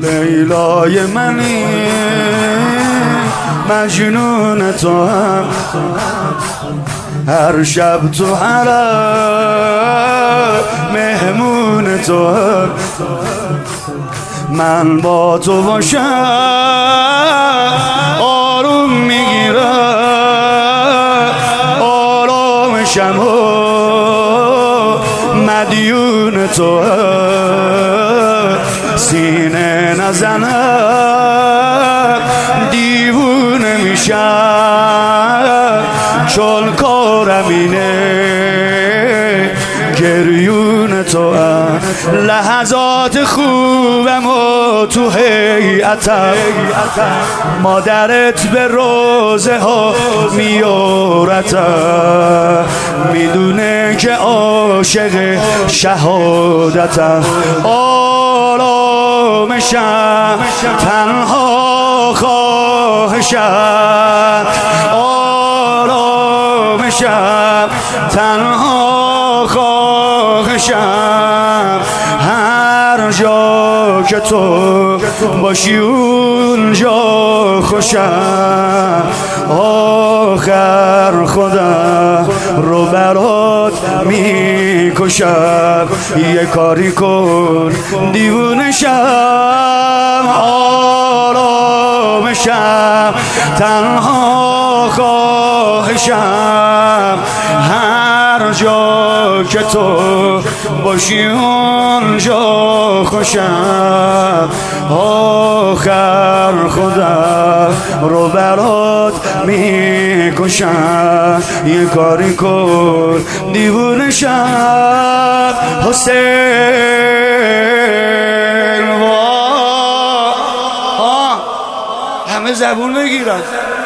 لیلای منی مجنون تو هم، هر شب تو حرم مهمون تو هم. من با تو باشم آروم میگیرم، آرامشم و مدیون تو هم. سینه نزنم دیوونه میشم، چون کارم اینه گریون تو هم. لحظات خوبم و تو هیئتم، مادرت به روزه ها میارتم، میدونه که عاشق شهادتم. آرامشم تنها خواهشم، آرامشم تنها خواهشم. هر جا که تو باشی اونجا خوشم. آخر خودم رو برات میکشم، یه کاری کن دیوونه شم. آرامشم تنها خواهشم، هر جا که تو باشی اونجا خوشم. آخر خودم رو برات میکشم، یه کاری کن دیوونه شم. حسین همه زبون بگیرن.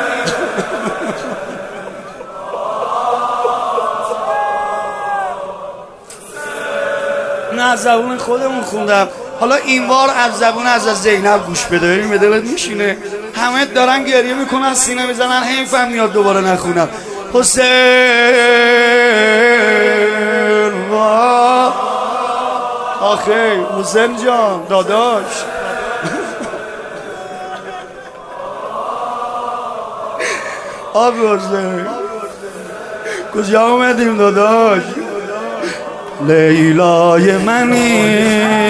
نه از زبون خودمون خوندم، حالا این بار از زبون از زینب گوش بده، ببین به دلت میشینه. همه دارن گریه میکنن سینه میزنن، حیفم میاد دوباره نخونم. حسین آخه حسین جان داداش آب حسین کجا اومدیم داداش؟ لیلای منی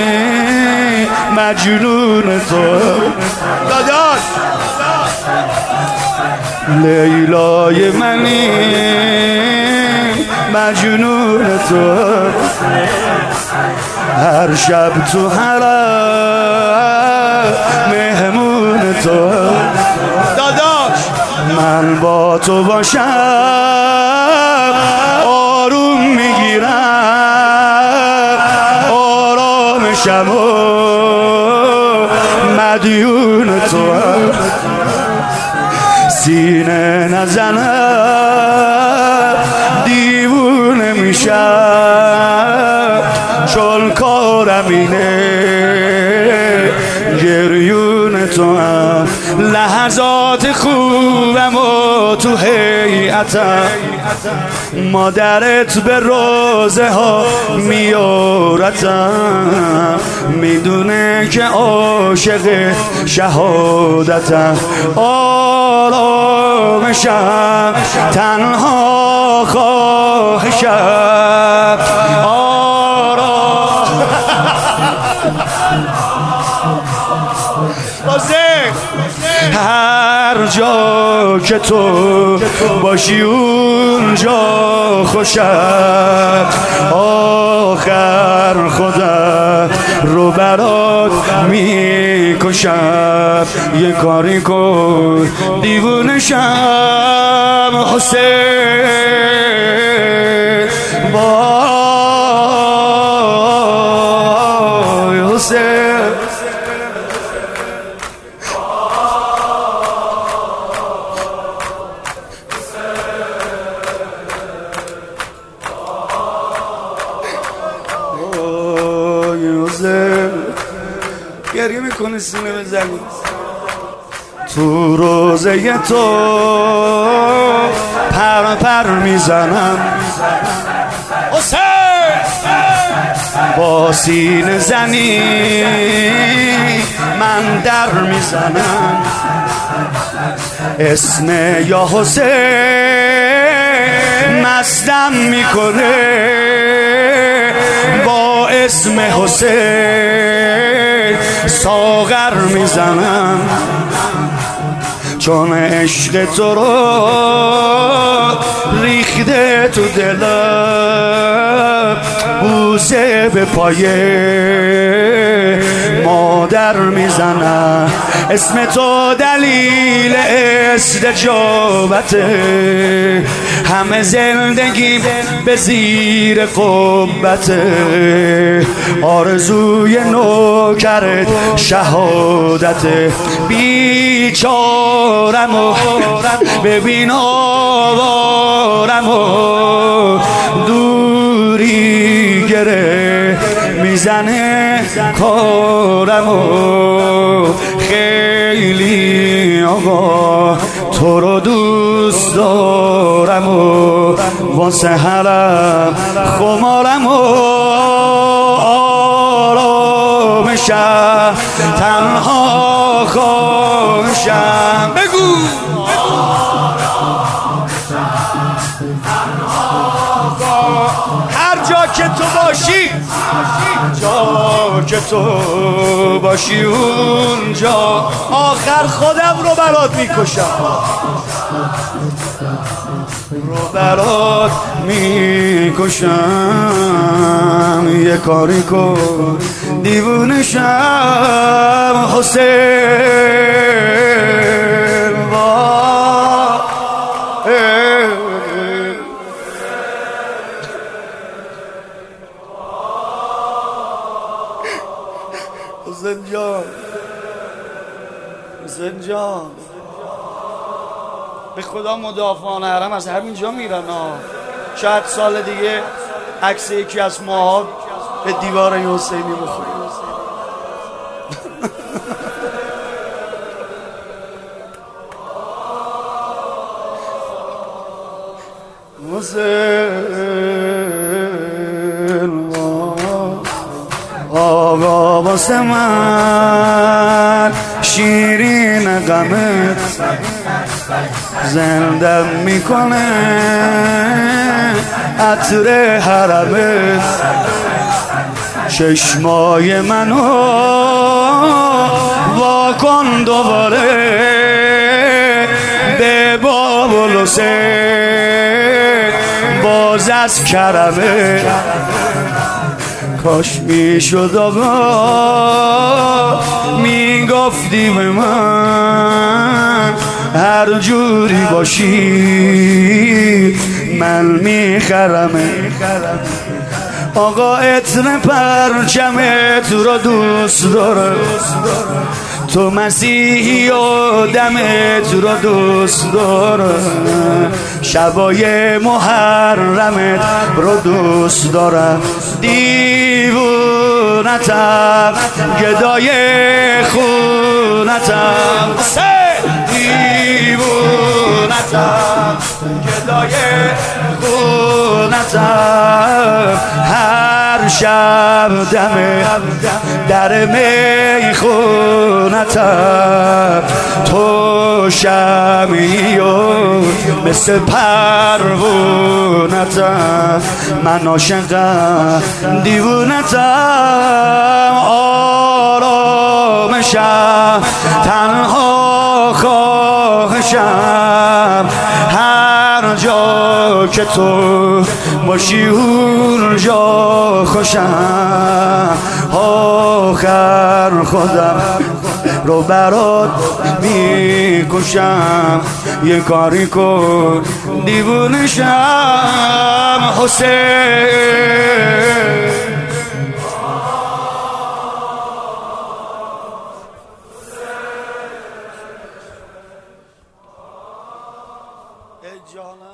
مجنون تو داداش، لیلای منی مجنون تو، هر شب تو حرم مهمون تو داداش. من با تو باشم آروم میگیرم، آرامشم و مدیون تو هم. سینه نزنم دیوونه میشم، چون کارم اینه گریون تو هم. لحظات خوبم و تو هیئتم، مادرت به روزه ها میارتم، میدونه که عاشق شهادتم. آرامشم تنها خواهشم، هر جا که تو باشی اونجا خوشم. آخر خودم رو برات میکشم، یه کاری کن دیوونه شم. حسین وای حسین گریه میکنه سینه بزنی. تو روزه تو پر پر میزنم حسین، با سینه زنی من در میزنم اسم یا حسین مستم میکنه با اسم حسین ساغر میزنم چون عشق تو رو ریخته تو دلم بوسه به پایه مادر میزنم اسم تو دلیل استجابته همه زندگی به زیر قبته آرزوی نوکرت شهادته بیچارم و ببین آوارم و دوری گره میزنه کارم و خیلی آقا تو رو دوست دارم و واسه حرم خمارم و آرامشم تنها خامشم بگو هر جا که تو باشی جا که تو باشی اونجا آخر خودم رو برات میکشم رو برات میکشم یه کاری کن دیوونه شم حسین حسین جان حسین جان به خدا مدافعان حرم از همینجا میرن شاید سال دیگه عکس یکی از ماها به دیوار حسینی بخوره حسین آقا واسه من شیرین غمت زندم میکنه عطر حرمت چشمای منو واکن دوباره به باب الحسین باز از کرمه کاش میشد آقا میگفتی به من هر جوری باشی من میخرمه آقا عطر پرچمت رو دوست دارم تو مسیحی و دمت رو دوست دارم شبای محرمت رو دوست دارم دیوونتم گدای خونتم دیوونتم گدای خونتم هر شب دم در میخونتم تو شمعی و مثل پروونتم من عاشقم دیوونتم آرامشم تنها خواهشم هر جا که تو باشی اونجا خوشم آخر خودم رو برات میکشم یه کاری کن دیوونه شم حسین